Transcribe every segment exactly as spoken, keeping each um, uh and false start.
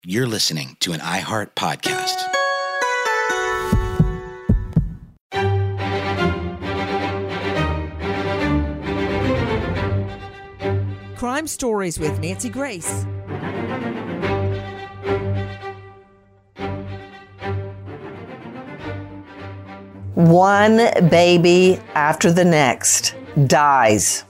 You're listening to an iHeart podcast. Crime Stories with Nancy Grace. One baby after the next dies.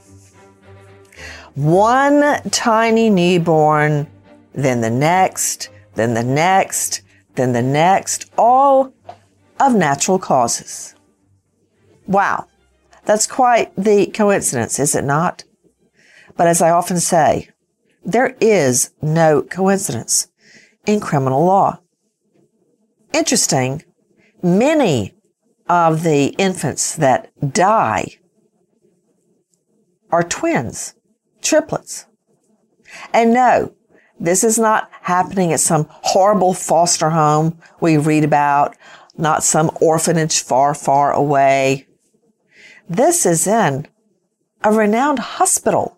One tiny newborn, then the next, then the next, then the next, all of natural causes. Wow, that's quite the coincidence, is it not? But as I often say, there is no coincidence in criminal law. Interesting, many of the infants that die are twins, triplets. And no, this is not happening at some horrible foster home we read about, not some orphanage far, far away. This is in a renowned hospital.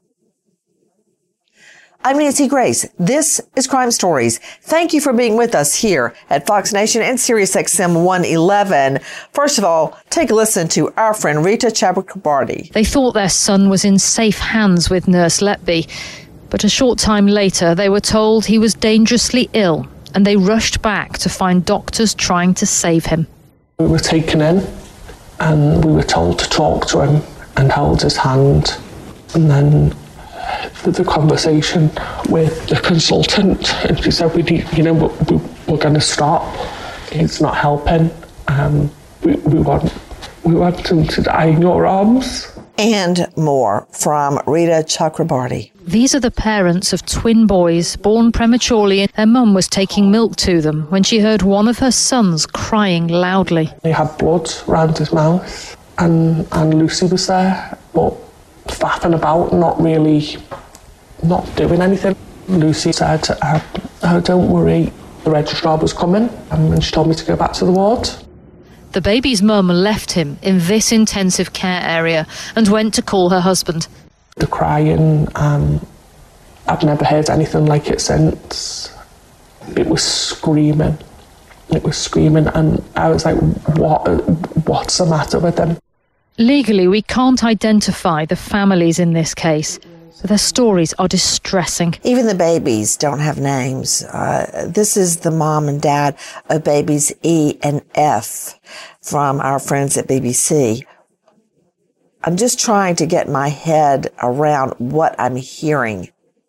I'm Nancy Grace. This is Crime Stories. Thank you for being with us here at Fox Nation and Sirius X M one eleven. First of all, take a listen to our friend Rita Chakrabarty. They thought their son was in safe hands with Nurse Letby, but a short time later they were told he was dangerously ill, and they rushed back to find doctors trying to save him. We were taken in and we were told to talk to him and hold his hand, and then the conversation with the consultant, and she said, "We need, you know, we, we're going to stop. It's not helping. Um, we, we want, we want him to die in your arms." And more from Rita Chakrabarty. These are the parents of twin boys born prematurely. Their mum was taking milk to them when she heard one of her sons crying loudly. He had blood around his mouth, and and Lucy was there, but faffing about, not really, not doing anything. Lucy said, uh, oh, don't worry, the registrar was coming, and she told me to go back to the ward. The baby's mum left him in this intensive care area and went to call her husband. The crying, um, I've never heard anything like it since. It was screaming. It was screaming, and I was like, what? What's the matter with him? Legally, we can't identify the families in this case, but their stories are distressing. Even the babies don't have names. Uh, this is the mom and dad of babies E and F from our friends at B B C. I'm just trying to get my head around what I'm hearing.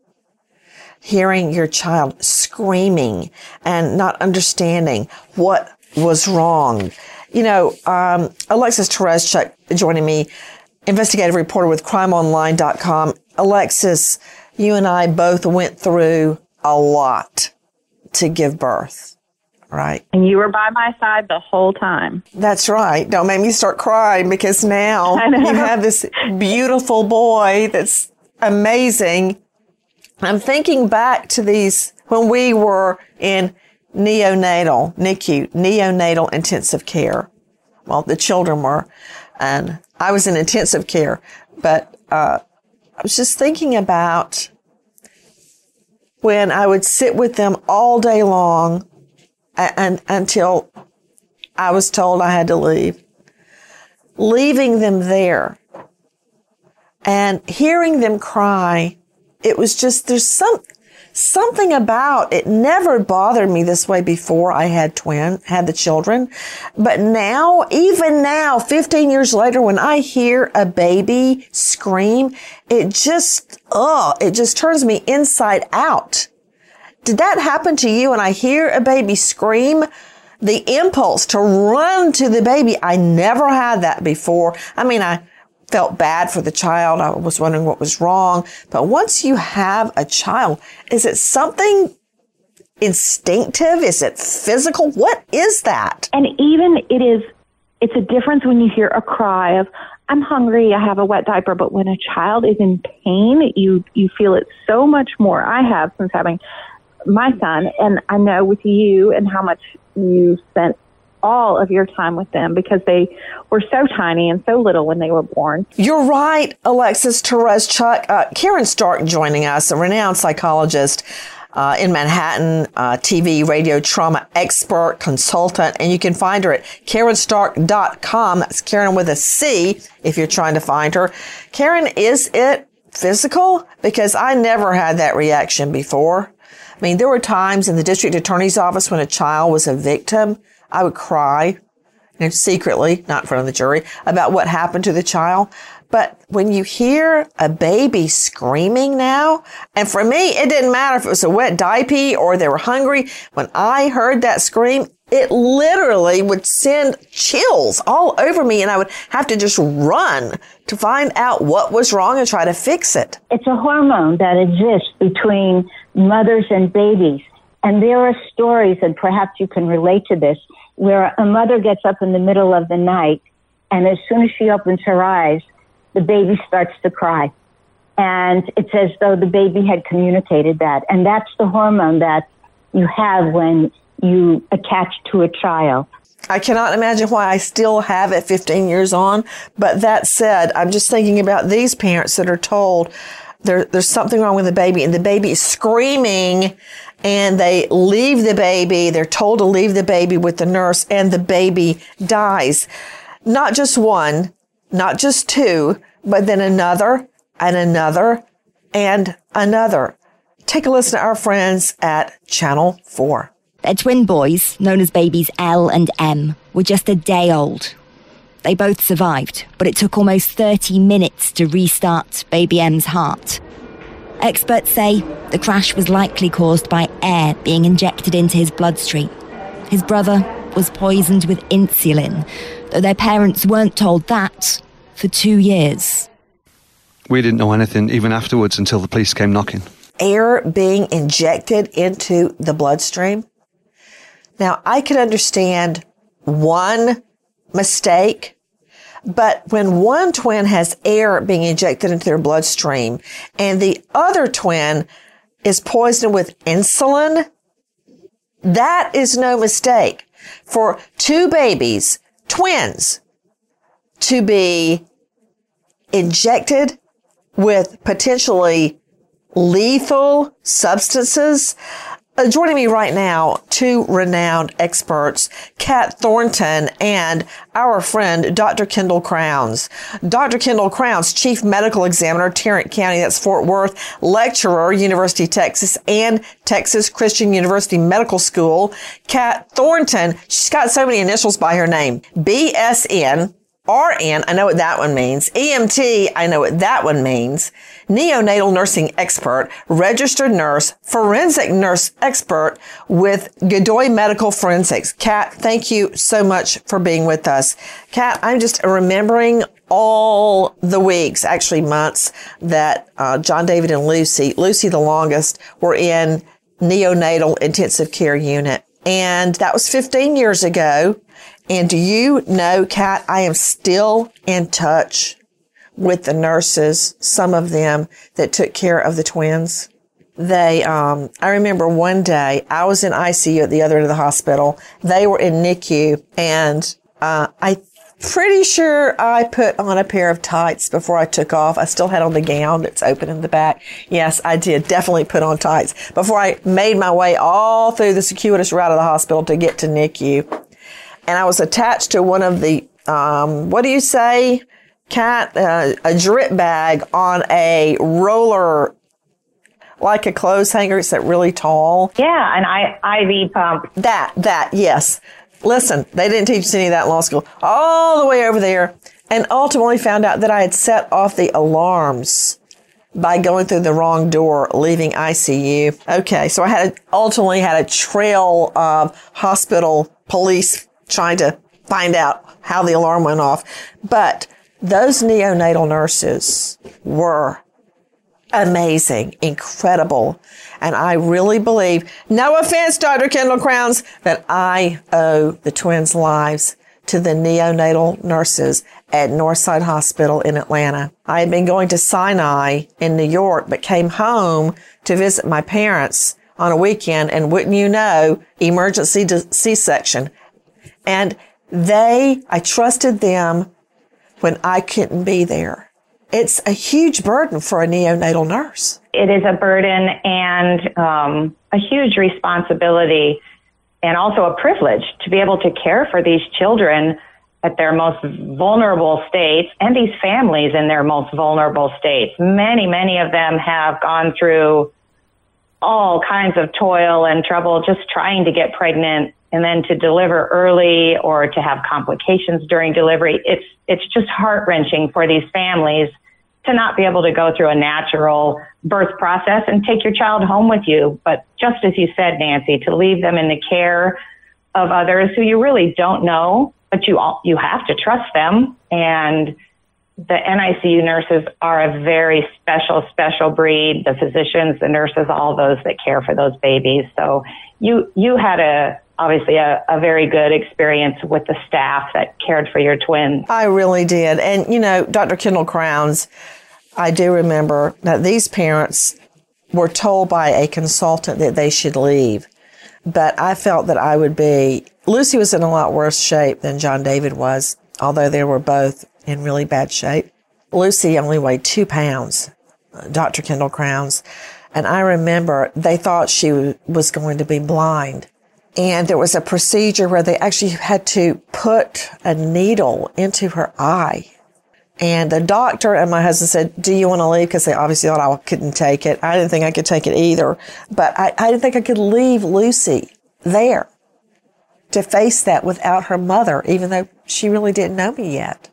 Hearing your child screaming and not understanding what was wrong. You know, um, Alexis Tereszcuk joining me, investigative reporter with crime online dot com. Alexis, you and I both went through a lot to give birth, right? And you were by my side the whole time. That's right. Don't make me start crying, because now you have this beautiful boy that's amazing. I'm thinking back to these when we were in neonatal, N I C U, neonatal intensive care. Well, the children were, and I was in intensive care, but uh, I was just thinking about when I would sit with them all day long and, and until I was told I had to leave, leaving them there and hearing them cry. It was just, there's some, something about it never bothered me this way before I had twin, had the children. But now, even now, fifteen years later, when I hear a baby scream, it just, ugh, it just turns me inside out. Did that happen to you? When I hear a baby scream, the impulse to run to the baby, I never had that before. I mean, I felt bad for the child. I was wondering what was wrong. But once you have a child, is it something instinctive? Is it physical? What is that? And even it is, it's a difference when you hear a cry of, I'm hungry, I have a wet diaper. But when a child is in pain, you, you feel it so much more. I have since having my son, and I know with you and how much you spent all of your time with them, because they were so tiny and so little when they were born. You're right, Alexis Tereszcuk. Uh, Karen Stark joining us, a renowned psychologist. uh, in Manhattan, uh, T V, radio, trauma expert, consultant, and you can find her at Karen Stark dot com. That's Karen with a C if you're trying to find her. Karen, is it physical? Because I never had that reaction before. I mean, there were times in the district attorney's office when a child was a victim, I would cry, and secretly, not in front of the jury, about what happened to the child. But when you hear a baby screaming now, and for me, it didn't matter if it was a wet diaper or they were hungry. When I heard that scream, it literally would send chills all over me, and I would have to just run to find out what was wrong and try to fix it. It's a hormone that exists between mothers and babies. And there are stories, and perhaps you can relate to this, where a mother gets up in the middle of the night, and as soon as she opens her eyes, the baby starts to cry. And it's as though the baby had communicated that. And that's the hormone that you have when you attach to a child. I cannot imagine why I still have it fifteen years on. But that said, I'm just thinking about these parents that are told there, there's something wrong with the baby, and the baby is screaming, and they leave the baby. They're told to leave the baby with the nurse, and the baby dies. Not just one, not just two, but then another and another and another. Take a listen to our friends at Channel four. Their twin boys, known as babies L and M, were just a day old. They both survived, but it took almost thirty minutes to restart baby M's heart. Experts say the crash was likely caused by air being injected into his bloodstream. His brother was poisoned with insulin, though their parents weren't told that for two years. We didn't know anything even afterwards until the police came knocking. Air being injected into the bloodstream. Now, I could understand one mistake, but when one twin has air being injected into their bloodstream and the other twin is poisoned with insulin, that is no mistake. For two babies, twins, to be injected with potentially lethal substances. Uh, joining me right now, two renowned experts, Kat Thornton and our friend, Doctor Kendall Crowns. Doctor Kendall Crowns, Chief Medical Examiner, Tarrant County, that's Fort Worth, lecturer, University of Texas, and Texas Christian University Medical School. Kat Thornton, she's got so many initials by her name. B S N. R N, I know what that one means. E M T, I know what that one means. Neonatal nursing expert, registered nurse, forensic nurse expert with Godoy Medical Forensics. Kat, thank you so much for being with us. Kat, I'm just remembering all the weeks, actually months, that uh, John David and Lucy, Lucy the longest, were in neonatal intensive care unit. And that was fifteen years ago. And do you know, Kat, I am still in touch with the nurses, some of them that took care of the twins. They, um, I remember one day I was in I C U at the other end of the hospital. They were in N I C U, and uh, I'm pretty sure I put on a pair of tights before I took off. I still had on the gown that's open in the back. Yes, I did definitely put on tights before I made my way all through the circuitous route of the hospital to get to N I C U. And I was attached to one of the, um, what do you say, Kat? Uh, a drip bag on a roller, like a clothes hanger. It's that really tall. Yeah, an I- IV pump. That, that, yes. Listen, they didn't teach us any of that in law school. All the way over there. And ultimately found out that I had set off the alarms by going through the wrong door, leaving I C U. Okay, so I had ultimately had a trail of hospital police trying to find out how the alarm went off. But those neonatal nurses were amazing, incredible. And I really believe, no offense, Doctor Kendall Crowns, that I owe the twins' lives to the neonatal nurses at Northside Hospital in Atlanta. I had been going to Sinai in New York, but came home to visit my parents on a weekend, and wouldn't you know, emergency C-section. And they, I trusted them when I couldn't be there. It's a huge burden for a neonatal nurse. It is a burden, and um, a huge responsibility and also a privilege to be able to care for these children at their most vulnerable states and these families in their most vulnerable states. Many, many of them have gone through all kinds of toil and trouble just trying to get pregnant and then to deliver early or to have complications during delivery. It's it's just heart-wrenching for these families to not be able to go through a natural birth process and take your child home with you. But just as you said, Nancy, to leave them in the care of others who you really don't know, but you all, you have to trust them. And the N I C U nurses are a very special, special breed. The physicians, the nurses, all those that care for those babies. So you you had a obviously a, a very good experience with the staff that cared for your twins. I really did. And, you know, Doctor Kendall Crowns, I do remember that these parents were told by a consultant that they should leave. But I felt that I would be, Lucy was in a lot worse shape than John David was, although they were both in really bad shape. Lucy only weighed two pounds, Doctor Kendall Crowns. And I remember they thought she was going to be blind. And there was a procedure where they actually had to put a needle into her eye. And the doctor and my husband said, do you want to leave? Because they obviously thought I couldn't take it. I didn't think I could take it either. But I, I didn't think I could leave Lucy there to face that without her mother, even though she really didn't know me yet.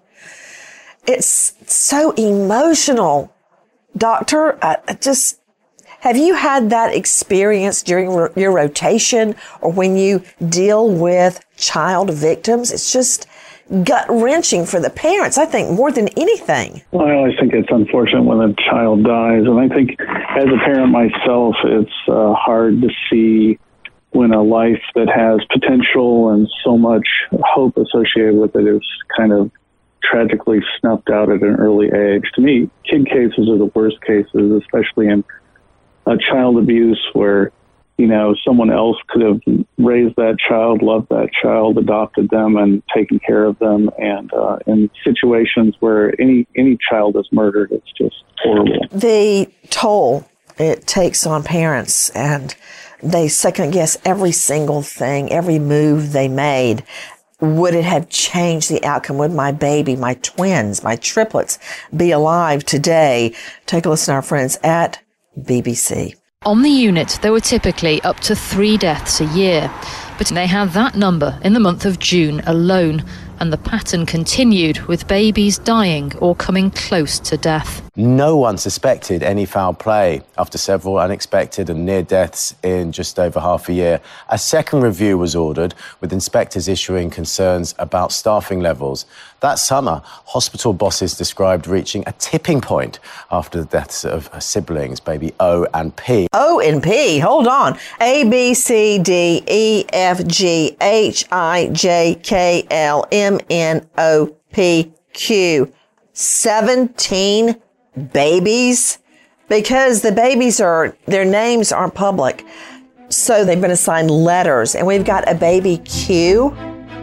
It's so emotional. Doctor, I, I just... Have you had that experience during ro- your rotation or when you deal with child victims? It's just gut-wrenching for the parents, I think, more than anything. Well, I always think it's unfortunate when a child dies. And I think as a parent myself, it's uh, hard to see when a life that has potential and so much hope associated with it is kind of tragically snuffed out at an early age. To me, kid cases are the worst cases, especially in Uh, child abuse where, you know, someone else could have raised that child, loved that child, adopted them, and taken care of them. And uh, in situations where any, any child is murdered, it's just horrible. The toll it takes on parents, and they second guess every single thing, every move they made. Would it have changed the outcome? Would my baby, my twins, my triplets be alive today? Take a listen to our friends at B B C. On the unit, there were typically up to three deaths a year, but they had that number in the month of June alone, and the pattern continued with babies dying or coming close to death. No one suspected any foul play after several unexpected and near deaths in just over half a year. A second review was ordered, with inspectors issuing concerns about staffing levels. That summer, hospital bosses described reaching a tipping point after the deaths of siblings, baby O and P. O and P, hold on. A, B, C, D, E, F, G, H, I, J, K, L, M, N, O, P, Q. seventeen babies? Because the babies are, their names aren't public. So they've been assigned letters, and we've got a baby Q.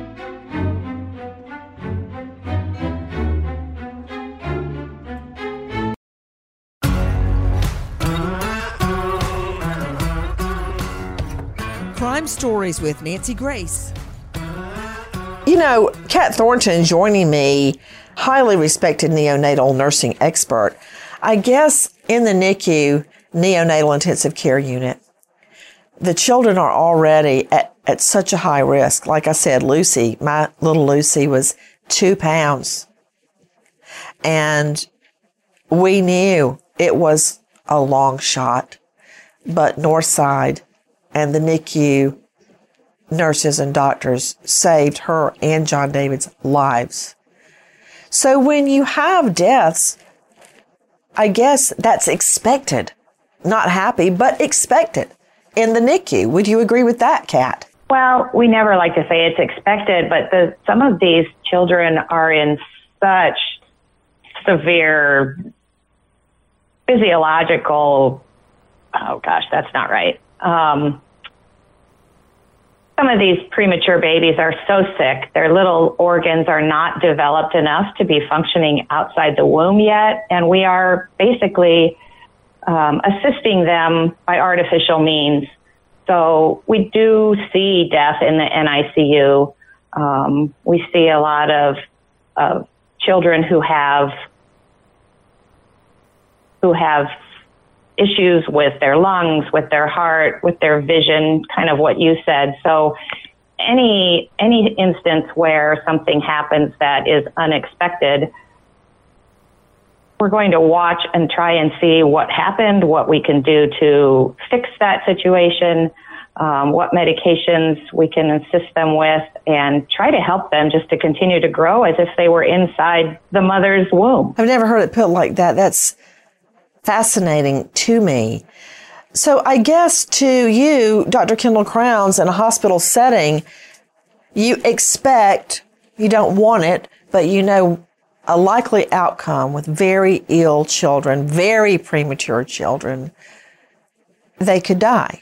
Crime Stories with Nancy Grace. You know, Kat Thornton joining me, highly respected neonatal nursing expert. I guess in the N I C U, neonatal intensive care unit, the children are already at, at such a high risk. Like I said, Lucy, my little Lucy was two pounds. And we knew it was a long shot, but Northside and the N I C U nurses and doctors saved her and John David's lives. So when you have deaths, I guess that's expected. Not happy, but expected in the N I C U. Would you agree with that, Kat? Well, we never like to say it's expected, but the, some of these children are in such severe physiological, oh gosh, that's not right. Um, some of these premature babies are so sick, their little organs are not developed enough to be functioning outside the womb yet, and we are basically um, assisting them by artificial means So we do see death in the N I C U. Um, we see a lot of, of children who have who have issues with their lungs, with their heart, with their vision, kind of what you said. So any any instance where something happens that is unexpected, we're going to watch and try and see what happened, what we can do to fix that situation, um, what medications we can assist them with, and try to help them just to continue to grow as if they were inside the mother's womb. I've never heard it put like that. That's fascinating to me. So I guess to you, Doctor Kendall Crowns, in a hospital setting, you expect, you don't want it, but you know a likely outcome with very ill children, very premature children, they could die.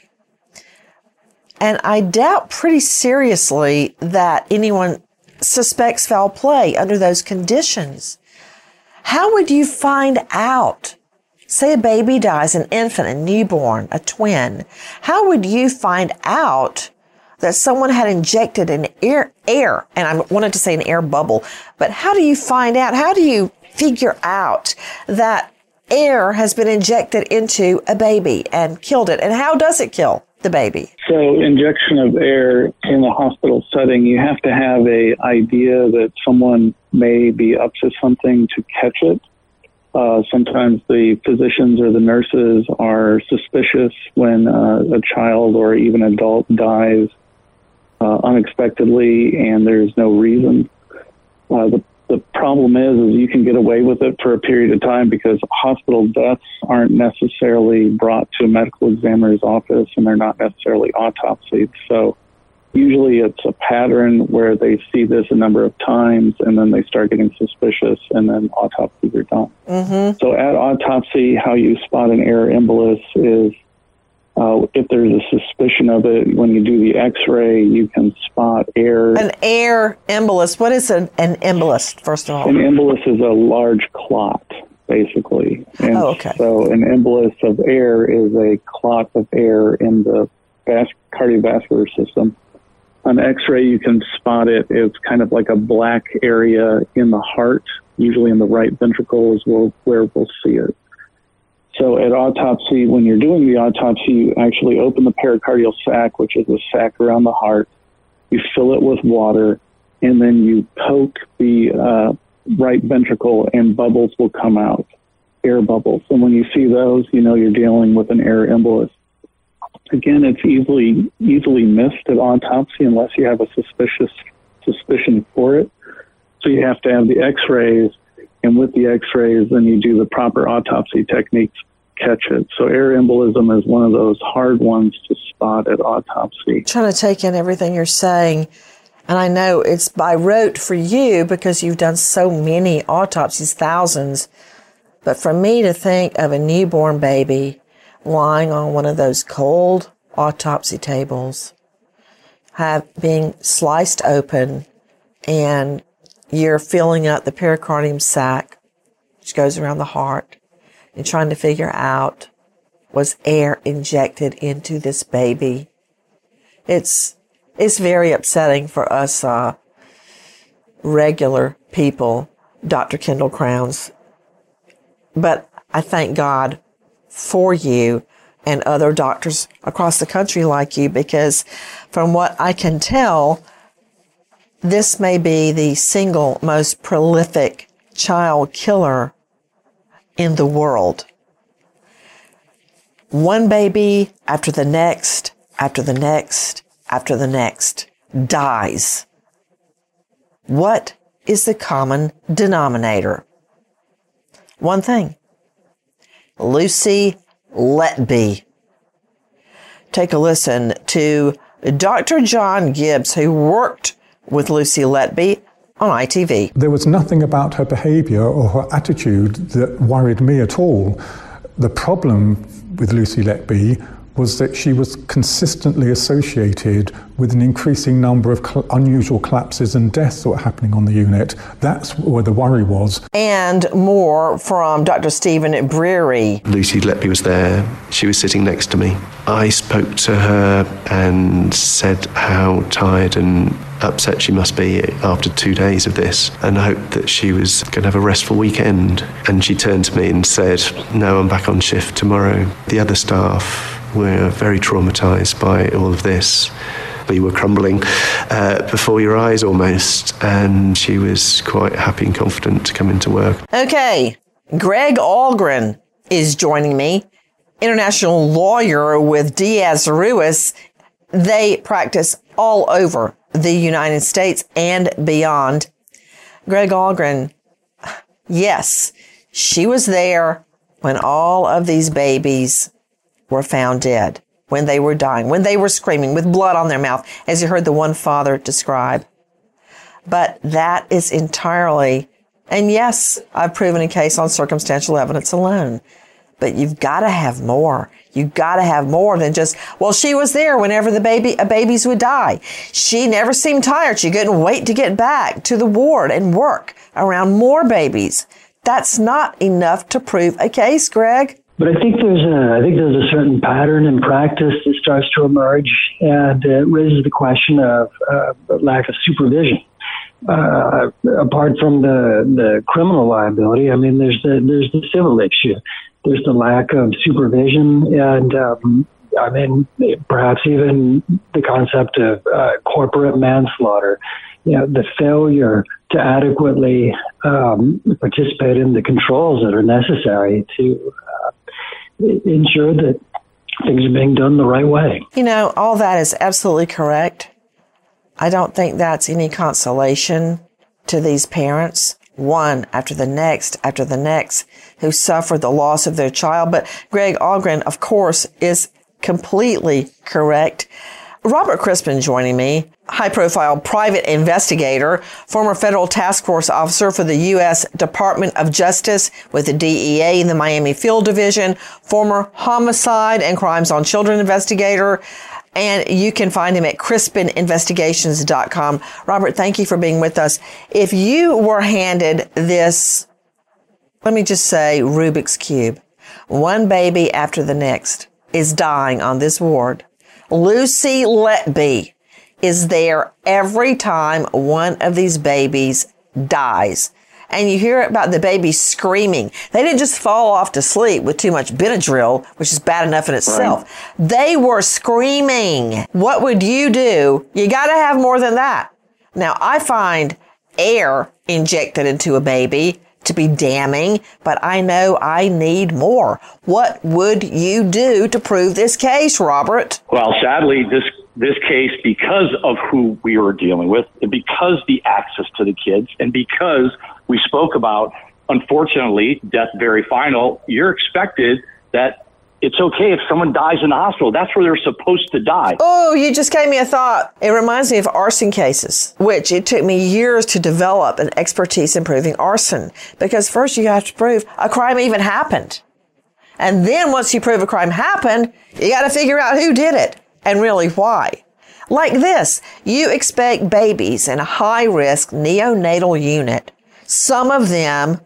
And I doubt pretty seriously that anyone suspects foul play under those conditions. How would you find out? Say a baby dies, an infant, a newborn, a twin. How would you find out that someone had injected an air, air, and I wanted to say an air bubble, but how do you find out? How do you figure out that air has been injected into a baby and killed it? And how does it kill the baby? So injection of air in a hospital setting, you have to have a idea that someone may be up to something to catch it. Uh, sometimes the physicians or the nurses are suspicious when uh, a child or even adult dies uh, unexpectedly and there's no reason. Uh, the, the problem is, is you can get away with it for a period of time because hospital deaths aren't necessarily brought to a medical examiner's office and they're not necessarily autopsied. So usually it's a pattern where they see this a number of times and then they start getting suspicious and then autopsies are done. Mm-hmm. So at autopsy, how you spot an air embolus is uh, if there's a suspicion of it, when you do the x-ray, you can spot air. An air embolus. What is an, an embolus, first of all? An embolus is a large clot, basically. And oh, okay. So an embolus of air is a clot of air in the vas- cardiovascular system. On x-ray, you can spot it. It's kind of like a black area in the heart, usually in the right ventricle is where, where we'll see it. So at autopsy, when you're doing the autopsy, you actually open the pericardial sac, which is a sac around the heart. You fill it with water, and then you poke the uh, right ventricle, and bubbles will come out, air bubbles. And when you see those, you know you're dealing with an air embolus. Again, it's easily easily missed at autopsy unless you have a suspicious suspicion for it. So you have to have the x-rays, and with the x-rays, then you do the proper autopsy techniques, catch it. So air embolism is one of those hard ones to spot at autopsy. I'm trying to take in everything you're saying, and I know it's by rote for you because you've done so many autopsies, thousands. But for me to think of a newborn baby lying on one of those cold autopsy tables, have being sliced open, and you're filling up the pericardium sac, which goes around the heart, and trying to figure out, was air injected into this baby? It's it's very upsetting for us uh, regular people, Doctor Kendall Crowns. But I thank God for you and other doctors across the country like you, because from what I can tell, this may be the single most prolific child killer in the world. One baby after the next, after the next, after the next dies. What is the common denominator? One thing. Lucy Letby. Take a listen to Doctor John Gibbs, who worked with Lucy Letby on I T V. There was nothing about her behaviour or her attitude that worried me at all. The problem with Lucy Letby was that she was consistently associated with an increasing number of cl- unusual collapses and deaths that were happening on the unit. That's where the worry was. And more from Doctor Stephen Breary. Lucy Letby was there. She was sitting next to me. I spoke to her and said how tired and upset she must be after two days of this, and hoped that she was going to have a restful weekend. And she turned to me and said, "No, I'm back on shift tomorrow." The other staff were very traumatised by all of this. We were crumbling uh, before your eyes almost, and she was quite happy and confident to come into work. Okay, Greg Algren is joining me, international lawyer with Diaz Ruiz. They practice all over the United States and beyond. Greg Algren, yes, she was there when all of these babies were found dead, when they were dying, when they were screaming with blood on their mouth, as you heard the one father describe. But that is entirely, and yes, I've proven a case on circumstantial evidence alone, but you've got to have more. You've got to have more than just, well, she was there whenever the baby, uh, babies would die. She never seemed tired. She couldn't wait to get back to the ward and work around more babies. That's not enough to prove a case, Greg. But I think there's a, I think there's a certain pattern in practice that starts to emerge, and it raises the question of uh, lack of supervision. Uh, apart from the, the criminal liability, I mean, there's the there's the civil issue. There's the lack of supervision, and um, I mean, perhaps even the concept of uh, corporate manslaughter. You know, the failure to adequately um, participate in the controls that are necessary to uh, ensure that things are being done the right way. You know, all that is absolutely correct. I don't think that's any consolation to these parents, one after the next after the next, who suffered the loss of their child. But Greg Algren, of course, is completely correct. Robert Crispin joining me, high-profile private investigator, former federal task force officer for the U S Department of Justice with the D E A in the Miami Field Division, former homicide and crimes on children investigator, and you can find him at crispin investigations dot com. Robert, thank you for being with us. If you were handed this, let me just say, Rubik's Cube, one baby after the next is dying on this ward. Lucy Letby is there every time one of these babies dies. And you hear about the baby screaming. They didn't just fall off to sleep with too much Benadryl, which is bad enough in itself. Right. They were screaming. What would you do? You got to have more than that. Now, I find air injected into a baby to be damning, but I know I need more. What would you do to prove this case, Robert? Well, sadly, this this case, because of who we were dealing with, and because the access to the kids, and because we spoke about, unfortunately, death very final, you're expected that it's okay if someone dies in the hospital. That's where they're supposed to die. Oh, you just gave me a thought. It reminds me of arson cases, which it took me years to develop an expertise in proving arson. Because first you have to prove a crime even happened. And then once you prove a crime happened, you got to figure out who did it and really why. Like this, you expect babies in a high-risk neonatal unit, some of them,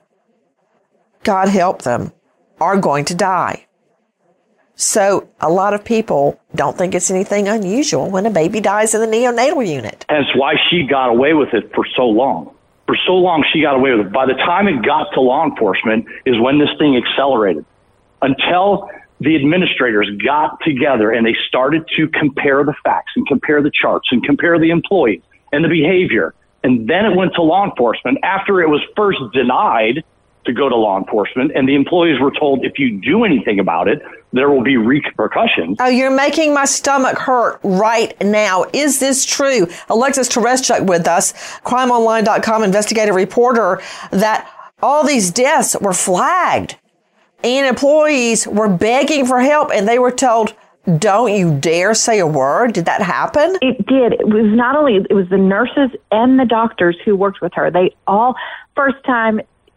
God help them, are going to die. So a lot of people don't think it's anything unusual when a baby dies in the neonatal unit. That's why she got away with it for so long. For so long, she got away with it. By the time it got to law enforcement is when this thing accelerated. Until the administrators got together and they started to compare the facts and compare the charts and compare the employees and the behavior. And then it went to law enforcement after it was first denied to go to law enforcement, and the employees were told, if you do anything about it, there will be repercussions. Oh, you're making my stomach hurt right now. Is this true? Alexis Tereszczuk with us, crime online dot com investigative reporter, that all these deaths were flagged and employees were begging for help and they were told, don't you dare say a word. Did that happen? It did. It was not only, it was the nurses and the doctors who worked with her. They all, first time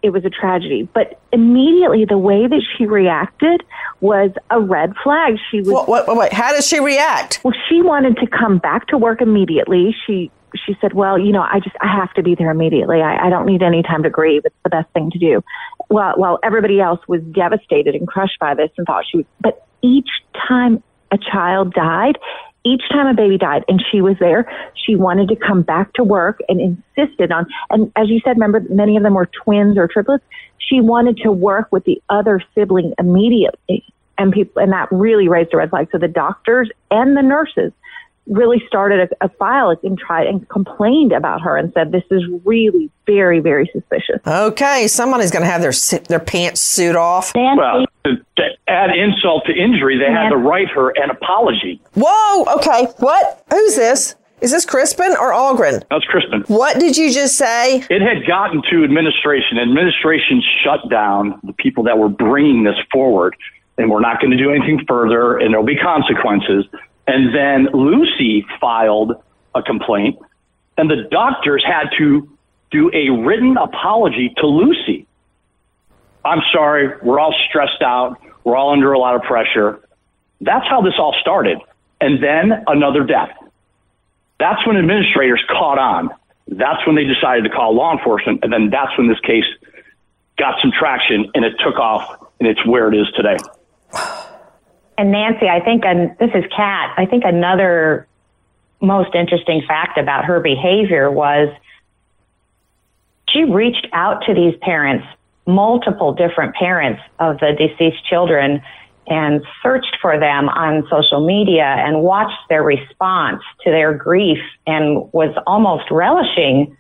it was a tragedy. But immediately the way that she reacted was a red flag. She was. What, what, wait, how did she react? Well, she wanted to come back to work immediately. She she said, well, you know, I just, I have to be there immediately. I, I don't need any time to grieve. It's the best thing to do. Well, while everybody else was devastated and crushed by this and thought she was, but each time a child died, each time a baby died and she was there, she wanted to come back to work and insisted on, and as you said, remember, many of them were twins or triplets. She wanted to work with the other sibling immediately. And people, and that really raised a red flag. So the doctors and the nurses really started a, a file and tried and complained about her and said, this is really very, very suspicious. Okay, somebody's going to have their their pants suit off. Well, to, to add insult to injury, they had to write her an apology. Whoa, okay, what? Who's this? Is this Crispin or Algren? That's Crispin. What did you just say? It had gotten to administration. Administration shut down the people that were bringing this forward, and we're not going to do anything further, and there'll be consequences. And then Lucy filed a complaint, and the doctors had to do a written apology to Lucy. I'm sorry, we're all stressed out, we're all under a lot of pressure. That's how this all started. And then another death. That's when administrators caught on. That's when they decided to call law enforcement, and then that's when this case got some traction, and it took off, and it's where it is today. And Nancy, I think, and this is Kat, I think another most interesting fact about her behavior was she reached out to these parents, multiple different parents of the deceased children, and searched for them on social media and watched their response to their grief and was almost relishing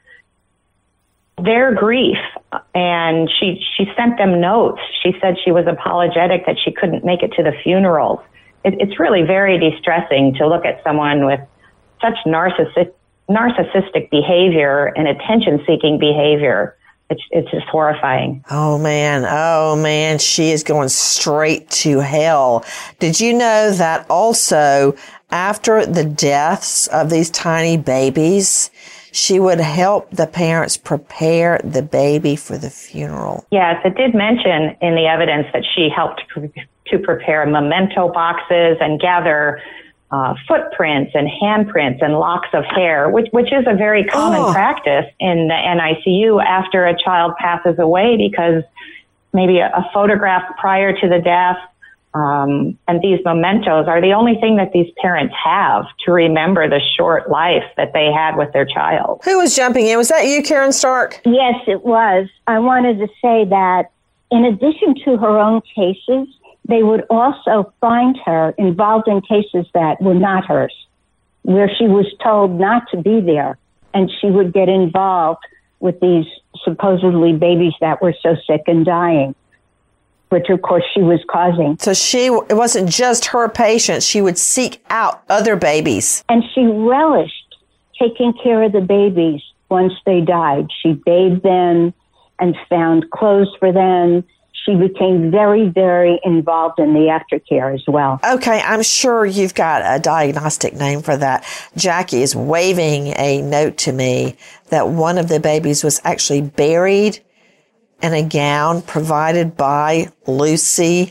their grief. And she, she sent them notes. She said she was apologetic that she couldn't make it to the funerals. It, it's really very distressing to look at someone with such narcissistic, narcissistic behavior and attention-seeking behavior. It's, it's just horrifying. Oh, man. Oh, man. She is going straight to hell. Did you know that also after the deaths of these tiny babies, she would help the parents prepare the baby for the funeral? Yes, it did mention in the evidence that she helped pre- to prepare memento boxes and gather uh, footprints and handprints and locks of hair, which, which is a very common oh. practice in the N I C U after a child passes away, because maybe a, a photograph prior to the death Um, and these mementos are the only thing that these parents have to remember the short life that they had with their child. Who was jumping in? Was that you, Karen Stark? Yes, it was. I wanted to say that in addition to her own cases, they would also find her involved in cases that were not hers, where she was told not to be there, and she would get involved with these supposedly babies that were so sick and dying, which of course she was causing. So she, it wasn't just her patients, she would seek out other babies. And she relished taking care of the babies once they died. She bathed them and found clothes for them. She became very, very involved in the aftercare as well. Okay, I'm sure you've got a diagnostic name for that. Jackie is waving a note to me that one of the babies was actually buried in a gown provided by Lucy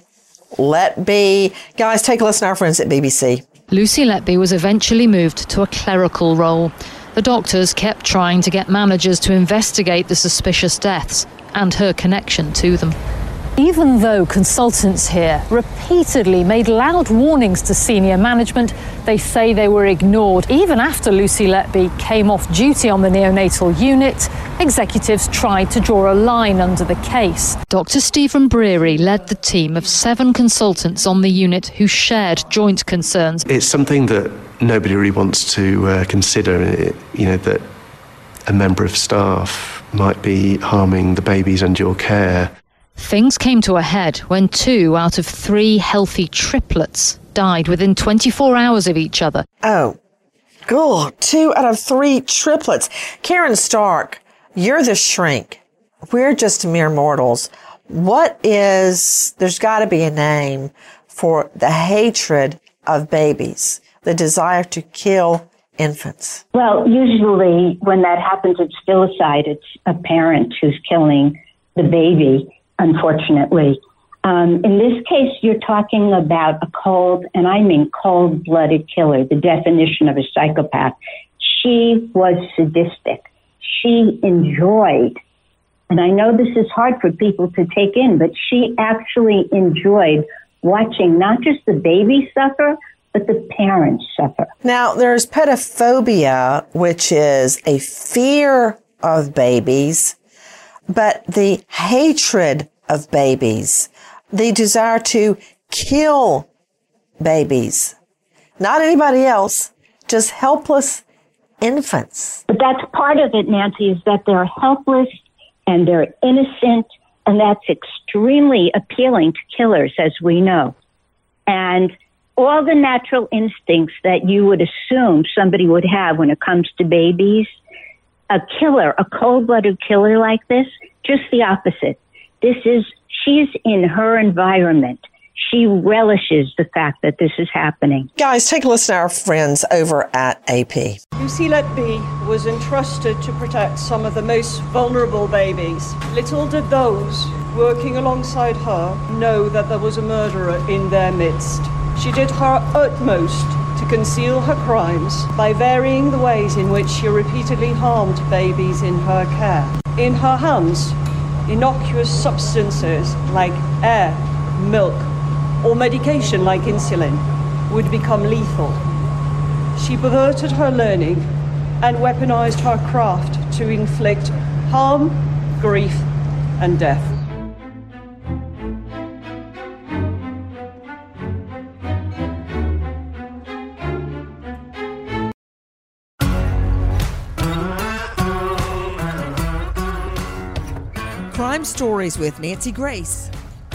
Letby. Guys, take a listen to our friends at B B C. Lucy Letby was eventually moved to a clerical role. The doctors kept trying to get managers to investigate the suspicious deaths and her connection to them. Even though consultants here repeatedly made loud warnings to senior management, they say they were ignored. Even after Lucy Letby came off duty on the neonatal unit, executives tried to draw a line under the case. Doctor Stephen Breary led the team of seven consultants on the unit who shared joint concerns. It's something that nobody really wants to uh, consider, you know, that a member of staff might be harming the babies under your care. Things came to a head when two out of three healthy triplets died within twenty-four hours of each other. Oh, God, two out of three triplets. Karen Stark, you're the shrink. We're just mere mortals. What is, there's got to be a name for the hatred of babies, the desire to kill infants. Well, usually when that happens, it's filicide. It's a parent who's killing the baby, unfortunately. Um, in this case, you're talking about a cold, and I mean cold-blooded killer, the definition of a psychopath. She was sadistic. She enjoyed, and I know this is hard for people to take in, but she actually enjoyed watching not just the baby suffer, but the parents suffer. Now, there's pedophobia, which is a fear of babies, but the hatred of babies, the desire to kill babies, not anybody else, just helpless infants. But that's part of it, Nancy, is that they're helpless and they're innocent, and that's extremely appealing to killers, as we know. And all the natural instincts that you would assume somebody would have when it comes to babies, a killer, a cold-blooded killer like this, just the opposite. This is, she's in her environment. She relishes the fact that this is happening. Guys, take a listen to our friends over at A P. Lucy Letby was entrusted to protect some of the most vulnerable babies. Little did those working alongside her know that there was a murderer in their midst. She did her utmost to conceal her crimes by varying the ways in which she repeatedly harmed babies in her care. In her hands, innocuous substances like air, milk, or medication like insulin would become lethal. She perverted her learning and weaponized her craft to inflict harm, grief, and death. Crime Stories with Nancy Grace.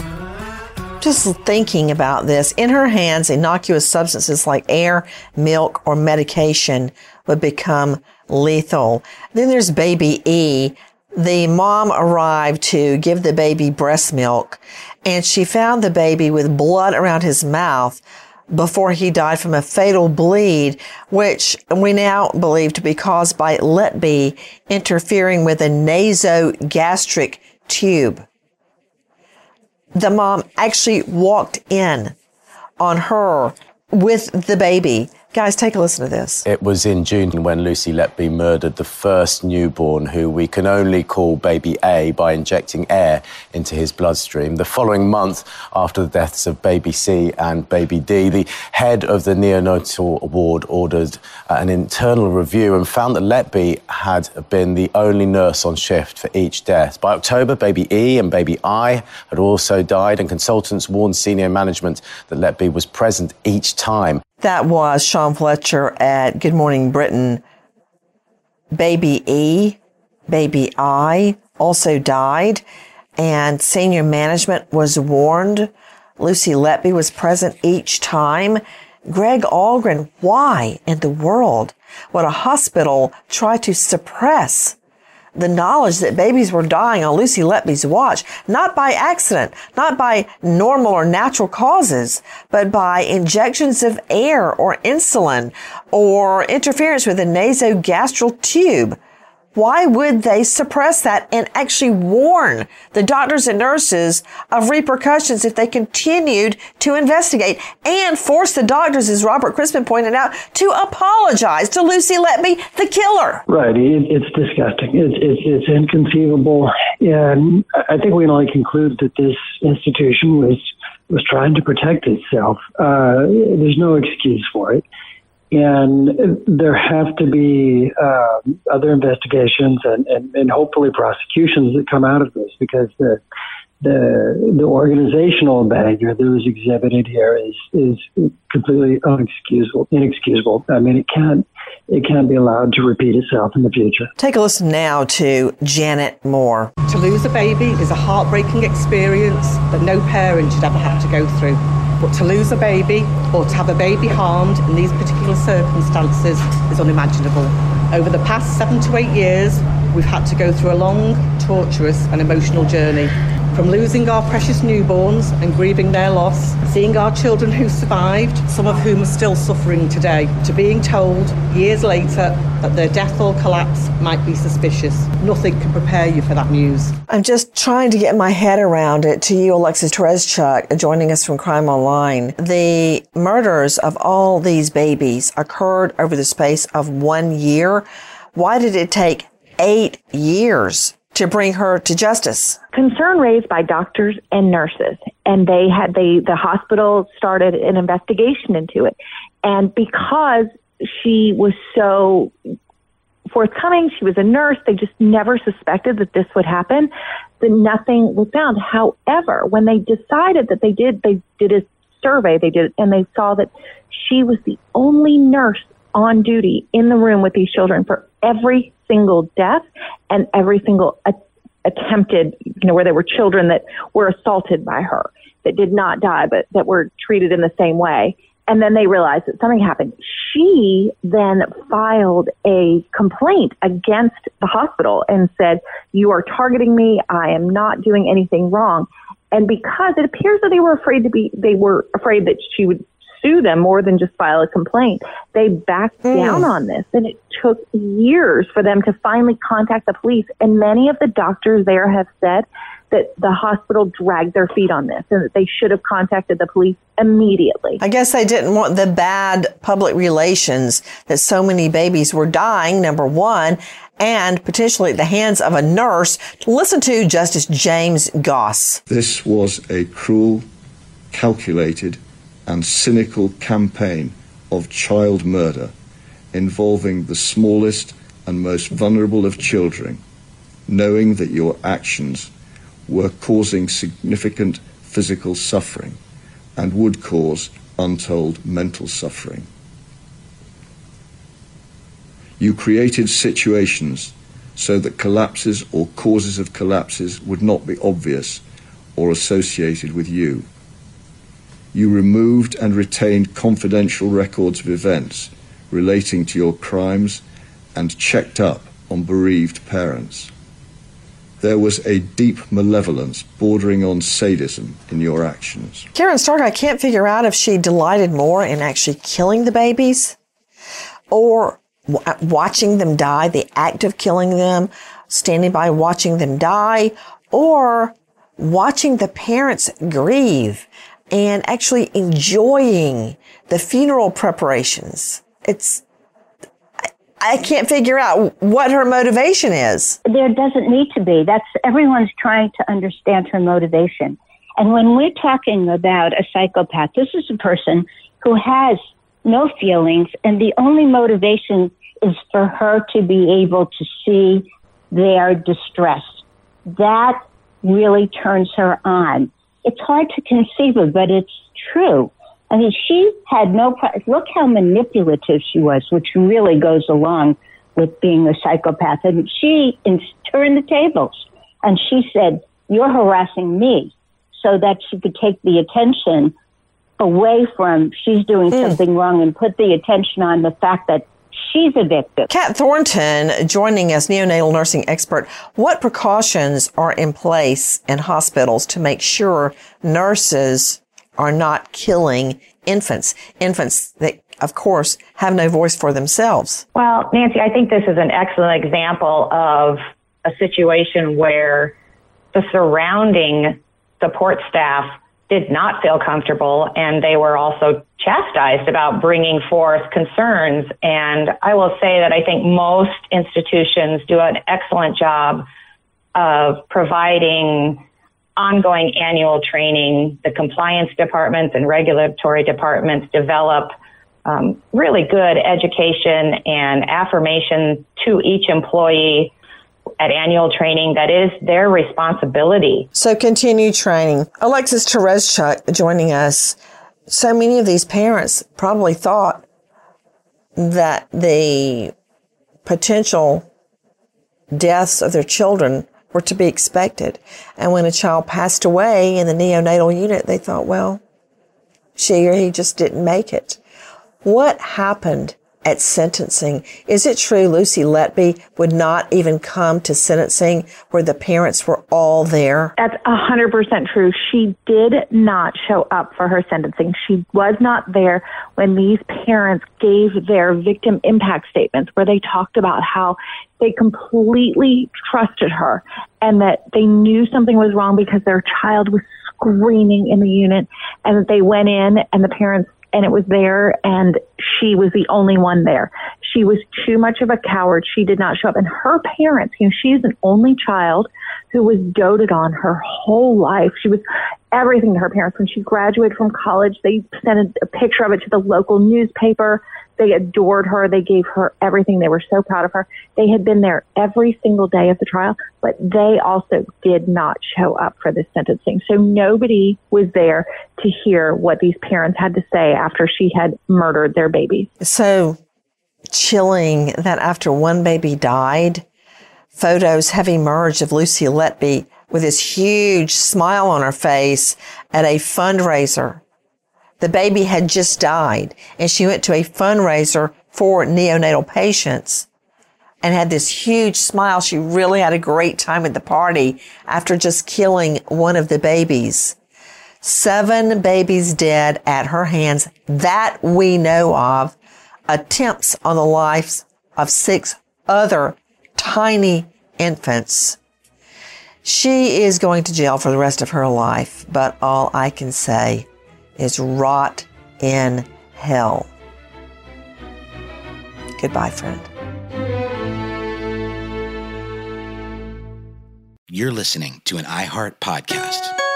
Just thinking about this, in her hands, innocuous substances like air, milk, or medication would become lethal. Then there's baby E. The mom arrived to give the baby breast milk, and she found the baby with blood around his mouth before he died from a fatal bleed, which we now believe to be caused by Letby interfering with a nasogastric tube. The mom actually walked in on her with the baby. Guys, take a listen to this. It was in June when Lucy Letby murdered the first newborn, who we can only call baby A, by injecting air into his bloodstream. The following month, after the deaths of baby C and baby D, the head of the neonatal ward ordered an internal review and found that Letby had been the only nurse on shift for each death. By October, baby E and baby I had also died, and consultants warned senior management that Letby was present each time. That was Sean Fletcher at Good Morning Britain. Baby E, baby I also died, and senior management was warned. Lucy Letby was present each time. Greg Algren, why in the world would a hospital try to suppress the knowledge that babies were dying on Lucy Letby's watch, not by accident, not by normal or natural causes, but by injections of air or insulin or interference with a nasogastric tube? Why would they suppress that and actually warn the doctors and nurses of repercussions if they continued to investigate, and force the doctors, as Robert Crispin pointed out, to apologize to Lucy Letby, the killer? Right. It, it's disgusting. It's, it's, it's inconceivable. And I think we can only conclude that this institution was, was trying to protect itself. Uh, there's no excuse for it. And there have to be uh, other investigations and, and, and hopefully prosecutions that come out of this, because the the the organizational behavior that was exhibited here is is completely unexcusable, inexcusable. I mean, it can't it can't be allowed to repeat itself in the future. Take a listen now to Janet Moore. To lose a baby is a heartbreaking experience that no parent should ever have to go through. But to lose a baby, or to have a baby harmed in these particular circumstances, is unimaginable. Over the past seven to eight years, we've had to go through a long, torturous and emotional journey. From losing our precious newborns and grieving their loss, seeing our children who survived, some of whom are still suffering today, to being told years later that their death or collapse might be suspicious. Nothing can prepare you for that news. I'm just trying to get my head around it. To you, Alexis Tereszczuk, joining us from Crime Online. The murders of all these babies occurred over the space of one year. Why did it take eight years to bring her to justice? Concern raised by doctors and nurses, and they had they the hospital started an investigation into it. And because she was so forthcoming, she was a nurse, they just never suspected that this would happen, that nothing was found. However, when they decided that they did, they did a survey, they did, and they saw that she was the only nurse on duty in the room with these children for every single death and every single a- attempted, you know, where there were children that were assaulted by her, that did not die, but that were treated in the same way. And then they realized that something happened. She then filed a complaint against the hospital and said, "You are targeting me. I am not doing anything wrong." And because it appears that they were afraid to be, they were afraid that she would sue them more than just file a complaint, they backed mm. down on this. And it took years for them to finally contact the police. And many of the doctors there have said that the hospital dragged their feet on this and that they should have contacted the police immediately. I guess they didn't want the bad public relations that so many babies were dying, number one, and potentially at the hands of a nurse. Listen to Justice James Goss. This was a cruel, calculated, and cynical campaign of child murder involving the smallest and most vulnerable of children, knowing that your actions were causing significant physical suffering and would cause untold mental suffering. You created situations so that collapses or causes of collapses would not be obvious or associated with you. You removed and retained confidential records of events relating to your crimes and checked up on bereaved parents. There was a deep malevolence bordering on sadism in your actions. Karen Stark, I can't figure out if she delighted more in actually killing the babies or w- watching them die, the act of killing them, standing by watching them die, or watching the parents grieve and actually enjoying the funeral preparations. It's, I, I can't figure out what her motivation is. There doesn't need to be. That's, everyone's trying to understand her motivation. And when we're talking about a psychopath, this is a person who has no feelings, and the only motivation is for her to be able to see their distress. That really turns her on. It's hard to conceive of, but it's true. I mean, she had no, look how manipulative she was, which really goes along with being a psychopath. And she turned the tables and she said, "You're harassing me," so that she could take the attention away from she's doing mm. something wrong and put the attention on the fact that she's a victim. Kat Thornton, joining us, neonatal nursing expert. What precautions are in place in hospitals to make sure nurses are not killing infants, infants that, of course, have no voice for themselves? Well, Nancy, I think this is an excellent example of a situation where the surrounding support staff did not feel comfortable, and they were also chastised about bringing forth concerns. And I will say that I think most institutions do an excellent job of providing ongoing annual training. The compliance departments and regulatory departments develop um, really good education and affirmation to each employee at annual training that is their responsibility. So continue training. Alexis Tereszczuk joining us. So many of these parents probably thought that the potential deaths of their children were to be expected. And when a child passed away in the neonatal unit, they thought, well, she or he just didn't make it. What happened at sentencing. Is it true Lucy Letby would not even come to sentencing where the parents were all there? That's one hundred percent true. She did not show up for her sentencing. She was not there when these parents gave their victim impact statements, where they talked about how they completely trusted her and that they knew something was wrong because their child was screaming in the unit, and that they went in and the parents and it was there, and she was the only one there. She was too much of a coward. She did not show up. And her parents, you know, she's an only child who was doted on her whole life. She was everything to her parents. When she graduated from college, they sent a picture of it to the local newspaper. They adored her. They gave her everything. They were so proud of her. They had been there every single day of the trial, but they also did not show up for this sentencing. So nobody was there to hear what these parents had to say after she had murdered their babies. So chilling that after one baby died, photos have emerged of Lucy Letby with this huge smile on her face at a fundraiser. The baby had just died, and she went to a fundraiser for neonatal patients and had this huge smile. She really had a great time at the party after just killing one of the babies. Seven babies dead at her hands that we know of. Attempts on the lives of six other tiny infants. She is going to jail for the rest of her life, but all I can say is rot in hell. Goodbye, friend. You're listening to an iHeart podcast.